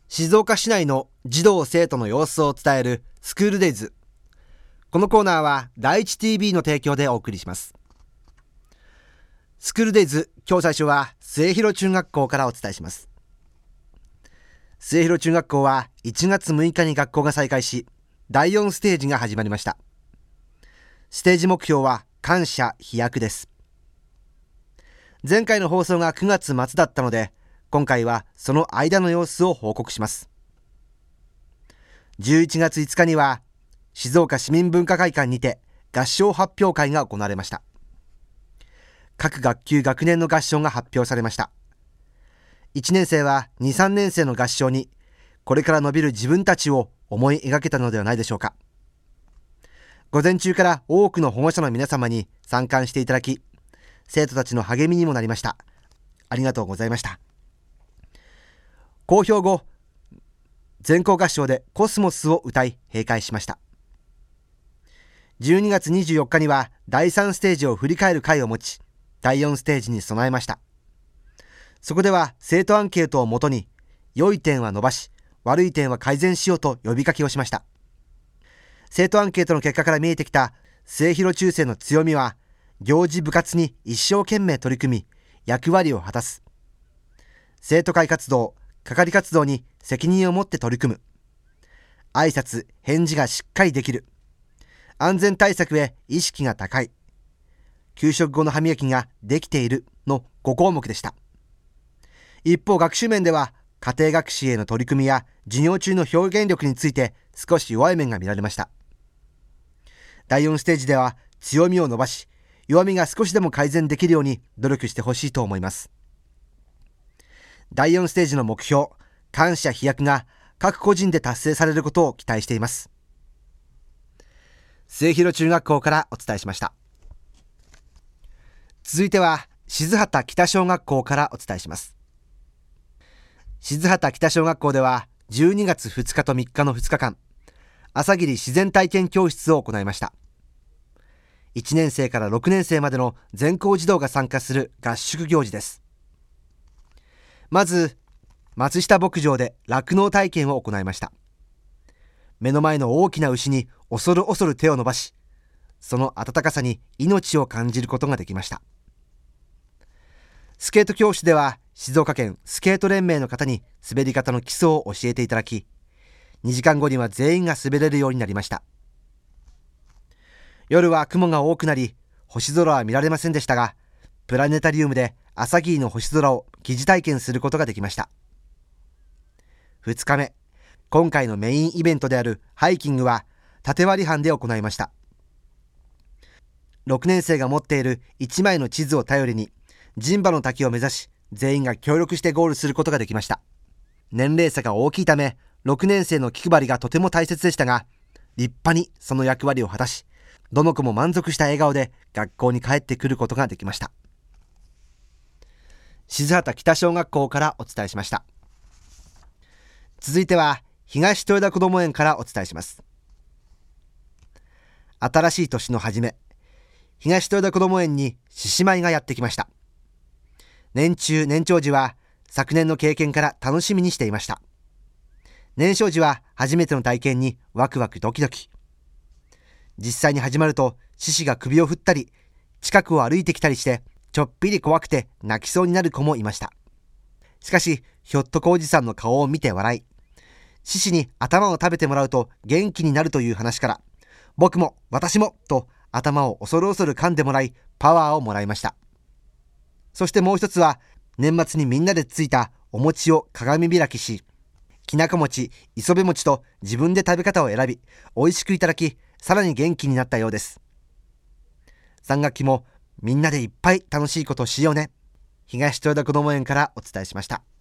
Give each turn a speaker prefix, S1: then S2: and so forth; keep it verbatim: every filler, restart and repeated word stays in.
S1: 静岡市内の児童生徒の様子を伝えるスクールデイズ。このコーナーは第一 ティービー の提供でお送りします。スクールデイズ、今日最初は末広中学校からお伝えします。末広中学校はいちがつむいかに学校が再開し、だいよんステージが始まりました。ステージ目標は感謝飛躍です。前回の放送がくがつ末だったので、今回はその間の様子を報告します。じゅういちがついつかには静岡市民文化会館にて合唱発表会が行われました。各学級学年の合唱が発表されました。いちねん生はに、さんねん生の合唱にこれから伸びる自分たちを思い描けたのではないでしょうか。午前中から多くの保護者の皆様に参観していただき、生徒たちの励みにもなりました。ありがとうございました。公表後、全校合唱でコスモスを歌い閉会しました。じゅうにがつにじゅうよっかにはだいさんステージを振り返る会を持ち、だいよんステージに備えました。そこでは生徒アンケートをもとに、良い点は伸ばし、悪い点は改善しようと呼びかけをしました。生徒アンケートの結果から見えてきた末広中世の強みは、行事部活に一生懸命取り組み、役割を果たす。生徒会活動、係活動に責任を持って取り組む。挨拶、返事がしっかりできる。安全対策へ意識が高い。給食後の歯磨きができているのごこうもくでした。一方、学習面では家庭学習への取り組みや授業中の表現力について少し弱い面が見られました。だいよんステージでは強みを伸ばし、弱みが少しでも改善できるように努力してほしいと思います。だいよんステージの目標、感謝飛躍が各個人で達成されることを期待しています。末広中学校からお伝えしました。続いては静畑北小学校からお伝えします。静畑北小学校ではじゅうにがつふつかとみっかのふつかかん、朝霧自然体験教室を行いました。いちねん生からろくねん生までの全校児童が参加する合宿行事です。まず松下牧場で酪農体験を行いました。目の前の大きな牛に恐る恐る手を伸ばし、その温かさに命を感じることができました。スケート教室では静岡県スケート連盟の方に滑り方の基礎を教えていただき、にじかんごには全員が滑れるようになりました。夜は雲が多くなり星空は見られませんでしたが、プラネタリウムで朝霧の星空を疑似体験することができました。ふつかめ、今回のメインイベントであるハイキングは縦割り班で行いました。ろくねん生が持っているいちまいの地図を頼りに陣馬の滝を目指し、全員が協力してゴールすることができました。年齢差が大きいためろくねん生の気配りがとても大切でしたが、立派にその役割を果たし、どの子も満足した笑顔で学校に帰ってくることができました。静畑北小学校からお伝えしました。続いては東豊田こども園からお伝えします。新しい年の初め、東豊田こども園に獅子舞がやってきました。年中年長児は昨年の経験から楽しみにしていました。年少児は初めての体験にワクワクドキドキ。実際に始まると獅子が首を振ったり近くを歩いてきたりして、ちょっぴり怖くて泣きそうになる子もいました。しかしひょっとこおじさんの顔を見て笑い、獅子に頭を食べてもらうと元気になるという話から、僕も私もと頭を恐る恐る噛んでもらいパワーをもらいました。そしてもう一つは、年末にみんなでついたお餅を鏡開きし、きなこ餅、磯辺餅と自分で食べ方を選び美味しくいただき、さらに元気になったようです。さんがっきもみんなでいっぱい楽しいことをしようね。東豊田こども園からお伝えしました。